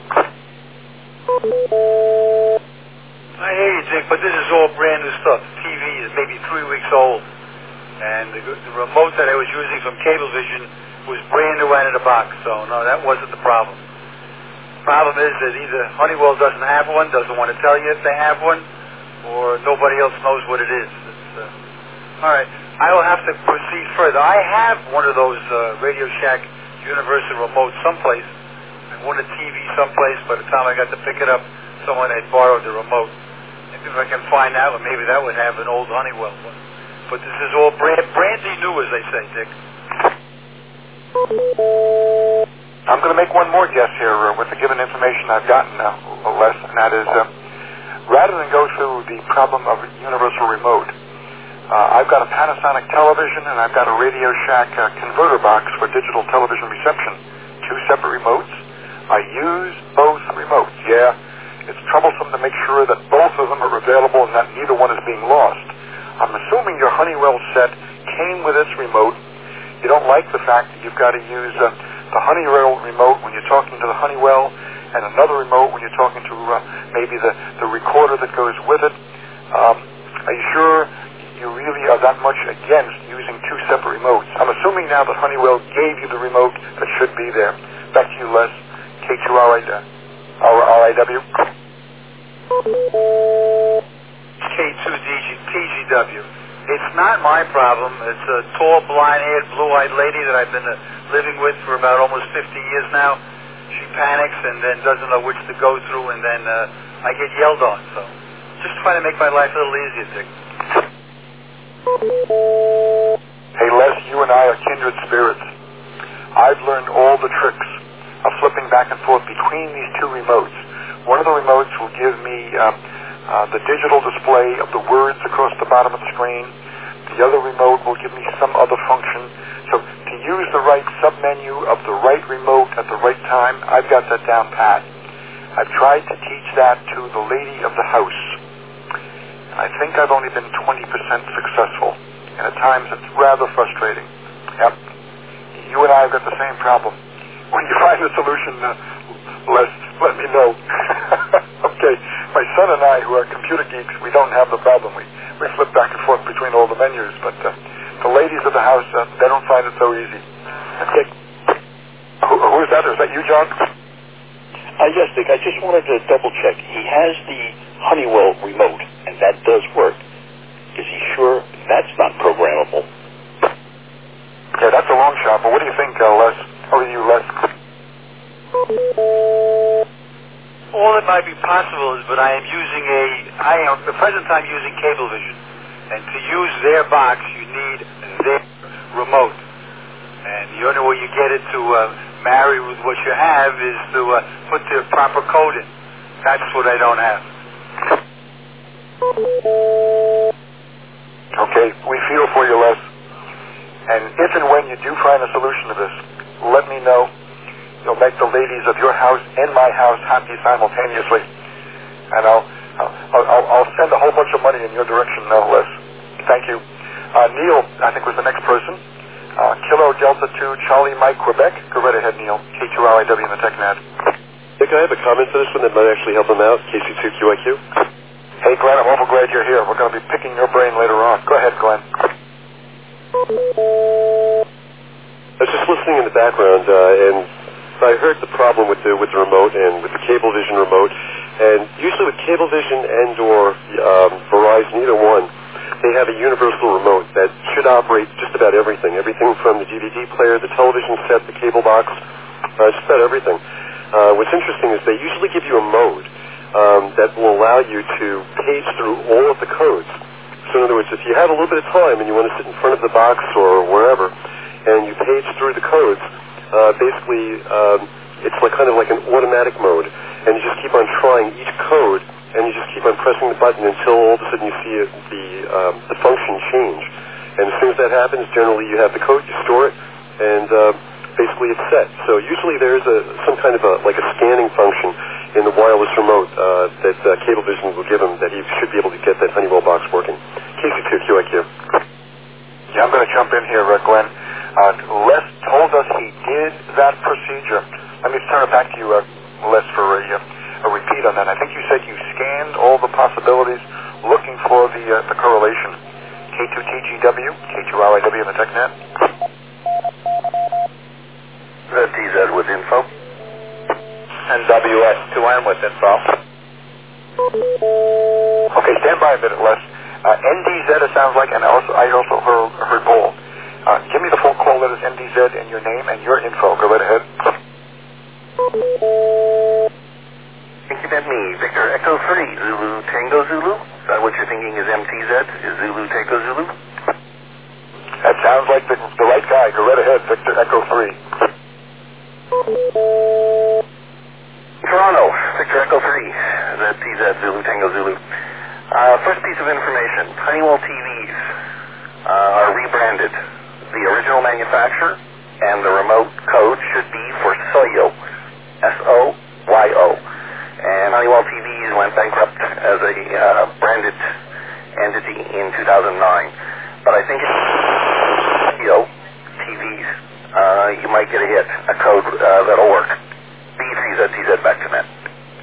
I hear you, Dick, but this is all brand new stuff. The T V is maybe three weeks old, and the, the remote that I was using from Cablevision was brand new out of the box, so no, that wasn't the problem. The problem is that either Honeywell doesn't have one, doesn't want to tell you if they have one, or nobody else knows what it is. It's, uh, all right, I will have to proceed further. I have one of those uh, Radio Shack universal remote someplace. I won a T V someplace. By the time I got to pick it up, someone had borrowed the remote. Maybe if I can find that one, maybe that would have an old Honeywell one. But this is all brand, brandy new, as they say, Dick. I'm going to make one more guess here uh, with the given information I've gotten, uh, Les, and that is, uh, rather than go through the problem of universal remote, uh, I've got a Panasonic television and I've got a Radio Shack uh, converter box for digital television reception. Two separate remotes. I use both remotes. Yeah, it's troublesome to make sure that both of them are available and that neither one is being lost. I'm assuming your Honeywell set came with its remote. You don't like the fact that you've got to use uh, the Honeywell remote when you're talking to the Honeywell, and another remote when you're talking to uh, maybe the, the recorder that goes with it. Um, are you sure you really are that much against using two separate remotes? I'm assuming now that Honeywell gave you the remote that should be there. Back to you, Les. K two R I W. K two T G W. It's not my problem. It's a tall, blind-haired, blue-eyed lady that I've been uh, living with for about almost fifty years now. She panics and then doesn't know which to go through, and then uh, I get yelled on. So just trying to make my life a little easier, Dick. Hey, Les, you and I are kindred spirits. I've learned all the tricks of flipping back and forth between these two remotes. One of the remotes will give me uh, uh, the digital display of the words across the bottom of the screen. The other remote will give me some other function. So to use the right submenu of the right remote at the right time, I've got that down pat. I've tried to teach that to the lady of the house. I think I've only been twenty percent successful, and at times it's rather frustrating. Yep. You and I have got the same problem. When you find a solution, uh, Les, let me know. Okay, my son and I, who are computer geeks, we don't have the problem. We, we flip back and forth between all the menus, but uh, the ladies of the house, uh, they don't find it so easy. Okay. Who, who is that? Is that you, John? Uh, yes, Dick, I just wanted to double check. He has the Honeywell remote, and that does work. Is he sure that's not programmable? Okay, that's a long shot, but what do you think, uh, Les? Over to you, Les. All that might be possible is, but I am using a, I am, at the present time, using Cablevision. And to use their box, you need their remote. And the only way you get it to uh, marry with what you have is to uh, put the proper code in. That's what I don't have. Okay, we feel for you, Les. And if and when you do find a solution to this, let me know. You'll make the ladies of your house and my house happy simultaneously. And I'll I'll, I'll, I'll send a whole bunch of money in your direction, no less. Thank you. Uh, Neil, I think, was the next person. Uh, Kilo Delta two, Charlie Mike, Quebec. Go right ahead, Neil. K two R I W in the TechNet. Hey, can I have a comment for this one that might actually help him out? K C two Q I Q. Hey, Glenn, I'm awful glad you're here. We're going to be picking your brain later on. Go ahead, Glenn. I was just listening in the background, uh, and I heard the problem with the with the remote and with the Cablevision remote. And usually with Cablevision and or um, Verizon, either one, they have a universal remote that should operate just about everything. Everything from the D V D player, the television set, the cable box, uh, just about everything. Uh, what's interesting is they usually give you a mode um, that will allow you to page through all of the codes. So in other words, if you have a little bit of time and you want to sit in front of the box or wherever, and you page through the codes, uh, basically um, it's like kind of like an automatic mode, and you just keep on trying each code, and you just keep on pressing the button until all of a sudden you see it, the um, the function change. And as soon as that happens, generally you have the code, you store it, and uh, basically it's set. So usually there's a some kind of a like a scanning function in the wireless remote uh, that uh, Cablevision will give him that he should be able to get that Honeywell box working. K C two Q I Q. Yeah, I'm going to jump in here, uh, Glenn. Uh, Les told us he did that procedure. Let me turn it back to you, uh, Les, for a, uh, a repeat on that. I think you said you scanned all the possibilities looking for the uh, the correlation. K two T G W, K two R I W in the TechNet. The T Z with info. And W S two N with info. Okay, stand by a minute, Les. Uh, N D Z it sounds like, and also I also heard, heard Bull. Uh, give me the full call letters N D Z and your name and your info. Go right ahead. Thank you, that me. Victor Echo three, Zulu Tango Zulu. Is that what you're thinking is M T Z? Is Zulu Tango Zulu? That sounds like the, the right guy. Go right ahead, Victor Echo three. Toronto, Victor Echo three, Z T Z, Zulu Tango Zulu. Uh, first piece of information, Honeywell T Vs uh, are rebranded. The original manufacturer and the remote code should be for Soyo, S O Y O. And Honeywell T Vs went bankrupt as a uh, branded entity in two thousand nine. But I think it's Soyo T Vs. Uh, you might get a hit, a code uh, that'll work. B three Z T Z, back to net.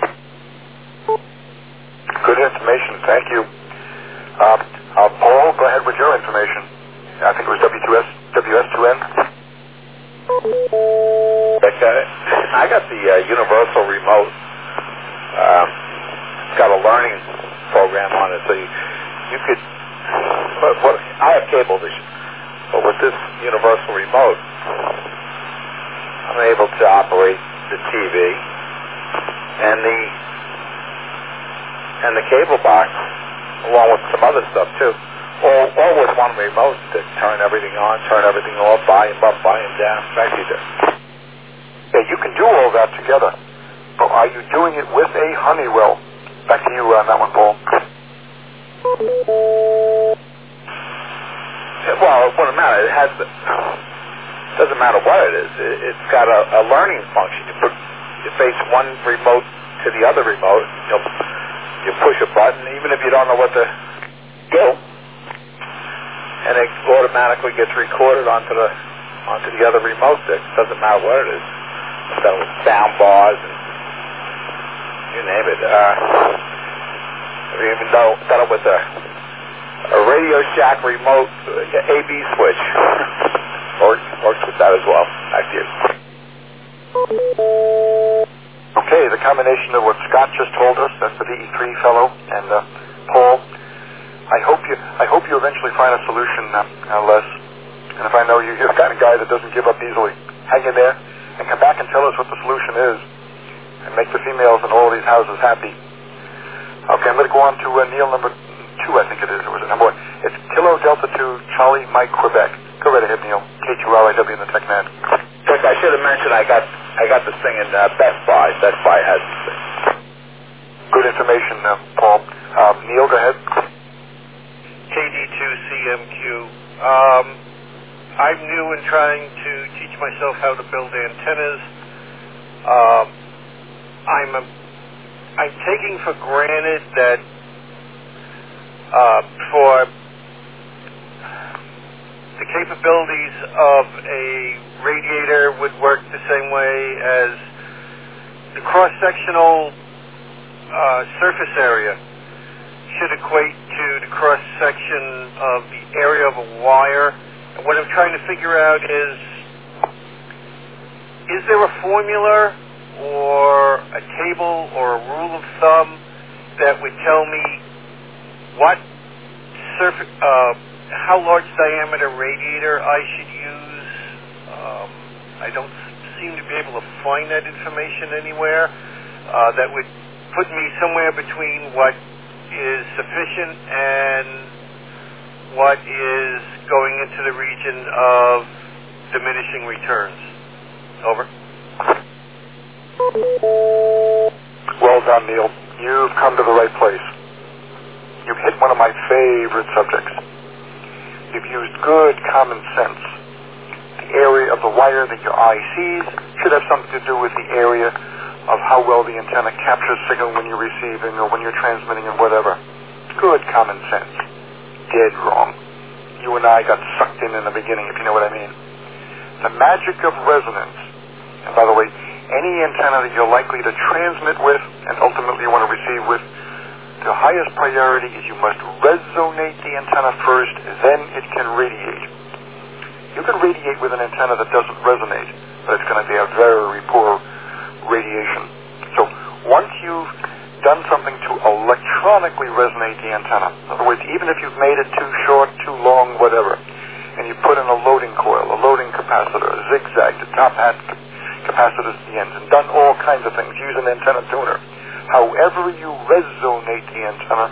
Good information, thank you. Uh, uh, Paul, go ahead with your information. I think it was W two S, W S two N. I got the uh, universal remote. Um, it's got a learning program on it, so you, you could. But what, I have cable vision, but with this universal remote, I'm able to operate the T V and the and the cable box, along with some other stuff too. All, all with one remote to turn everything on, turn everything off, volume up, volume down. Thank you, there. Yeah, you can do all that together. But are you doing it with a Honeywell? Back to you on that one, Paul. Yeah, well, it wouldn't matter. It has the, doesn't matter what it is. It, it's got a, a learning function. You, put, you face one remote to the other remote. You you push a button, even if you don't know what to do, and it automatically gets recorded onto the onto the other remote stick. It doesn't matter what it is. It's done with sound bars and you name it. Uh, I've even done, done it with a, a Radio Shack remote A B switch. Works, works with that as well. Back to you. Okay, the combination of what Scott just told us, that's the V E three fellow, and uh, Paul, I hope you I hope you eventually find a solution, uh, uh, Les. And if I know you, you're the kind of guy that doesn't give up easily. Hang in there and come back and tell us what the solution is and make the females in all of these houses happy. Okay, I'm going to go on to uh, Neil number two, I think it is. Or was it number one? It's Kilo Delta two, Charlie Mike, Quebec. Go right ahead, Neil. K two R I W in the TechNet. Look, I should have mentioned I got I got this thing in uh, Best Buy. Best Buy has this thing. Good information, uh, Paul. Um, Neil, go ahead. K D two C M Q. Um, I'm new in trying to teach myself how to build antennas. Um, I'm a, I'm taking for granted that uh, for the capabilities of a radiator would work the same way as the cross-sectional uh, surface area should equate to the cross-section of the area of a wire. And what I'm trying to figure out is, is there a formula or a table or a rule of thumb that would tell me what surface, uh, how large diameter radiator I should use? Um, I don't seem to be able to find that information anywhere. Uh, that would put me somewhere between what is sufficient and what is going into the region of diminishing returns. Over. Well done, Neil. You've come to the right place. You've hit one of my favorite subjects. You've used good common sense. The area of the wire that your eye sees should have something to do with the area of how well the antenna captures signal when you're receiving or when you're transmitting and whatever. Good common sense. Dead wrong. You and I got sucked in in the beginning, if you know what I mean. The magic of resonance. And by the way, any antenna that you're likely to transmit with and ultimately you want to receive with, the highest priority is you must resonate the antenna first, then it can radiate. You can radiate with an antenna that doesn't resonate, but it's going to be a very poor radiation. So once you've done something to electronically resonate the antenna, in other words, even if you've made it too short, too long, whatever, and you put in a loading coil, a loading capacitor, a zigzag, a top hat capacitors at the ends, and done all kinds of things, use an antenna tuner. However you resonate the antenna